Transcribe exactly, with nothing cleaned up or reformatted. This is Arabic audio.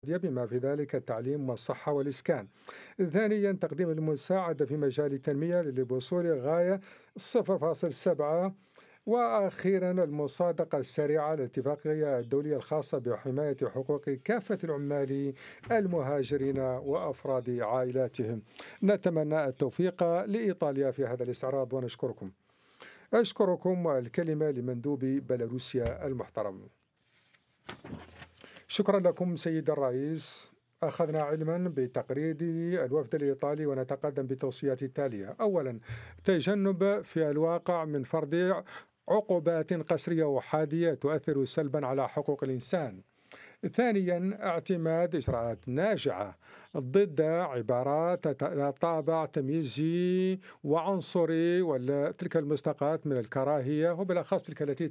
بما في ذلك التعليم والصحة والإسكان. ثانيا تقديم المساعدة في مجال التنمية للوصول غاية صفر فاصل سبعة. وأخيرا المصادقة السريعة للاتفاقية الدولية الخاصة بحماية حقوق كافة العمال المهاجرين وأفراد عائلاتهم. نتمنى التوفيق لإيطاليا في هذا الاستعراض ونشكركم. أشكركم، والكلمة لمندوب بيلاروسيا المحترم. شكرا لكم سيد الرئيس. أخذنا علما بتقرير الوفد الإيطالي ونتقدم بالتوصيات التالية. أولا، تجنب في الواقع من فرض عقوبات قسرية وحادية تؤثر سلبا على حقوق الإنسان. ثانيا، اعتماد إجراءات ناجعة ضد عبارات طابع تمييزي وعنصري وتلك المصطلحات من الكراهية، وبالأخص تلك التي